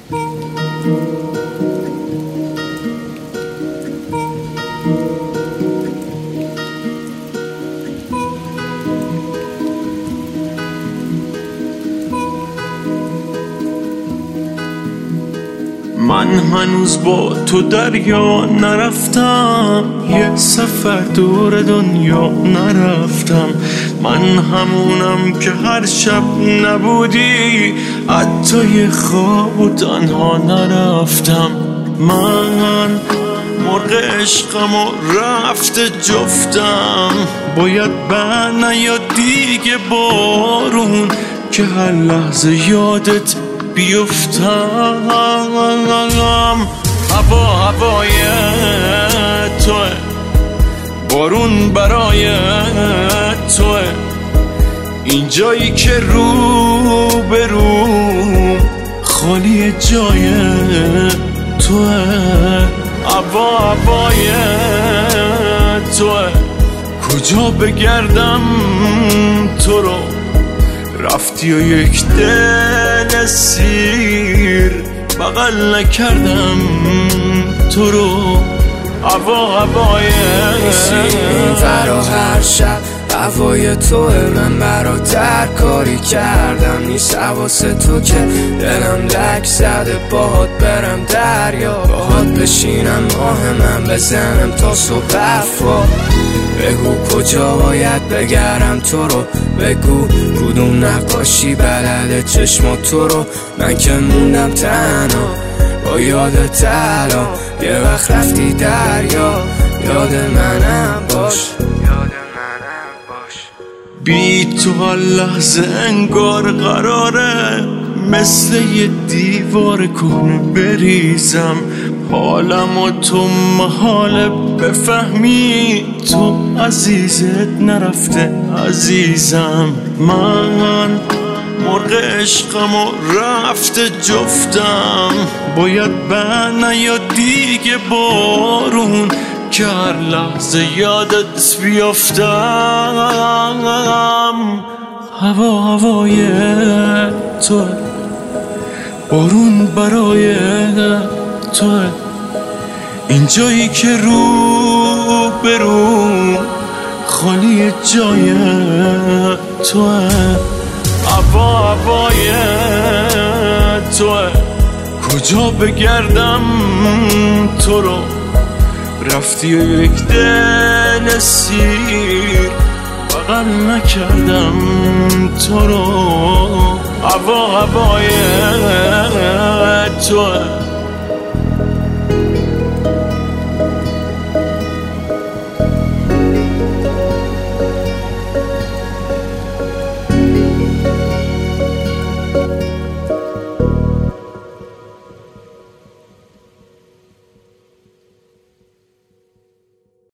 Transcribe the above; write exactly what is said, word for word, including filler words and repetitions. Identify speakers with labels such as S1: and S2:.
S1: من هنوز با تو دریا نرفتم، یه سفر دور دنیا نرفتم. من همونم که هر شب نبودی حتی یه خواب و تنها نرفتم. من مرغ عشقم و رفته جفتم، باید بر نیاد دیگه بارون که هر لحظه یادت بیفتم. هوا هوای توه، بارون برای توه، این جایی که رو به رو خالی جای توه. هوا هوای توه، کجا بگردم تو رو، رفتی و یک دل سیر بغل نکردم تو رو. هوا هوای
S2: فرا هر شب هوای توه، من برات هر کاری کردم نیست حواس تو که دلم لک زده باهات برم دریا، باهات بشینم ماه من بزنم تا صبح برفا. بگو کجا باید بگرم تو رو، بگو کدوم نقاشی بلده چشم تو رو. من که موندم تنها با یادت الان، یه وقت رفتی دریا یاد منم باش.
S1: بی تو هر لحظه انگار قراره مثل یه دیوار کهنه بریزم. حالم و تو محاله بفهمی، تو عزیزت نرفته عزیزم. من مرغ عشقم و رفته جفتم، باید بر نیاد دیگه بارون که هر لحظه یادت بیافتم. هوا هوای توه، بارون برای توه، این جایی که رو به رو خالی جای توه. هوا هوای توه، کجا بگردم تو رو، رفتی و یک دل سیر بغل نکردم تو رو. هوا هوای توه.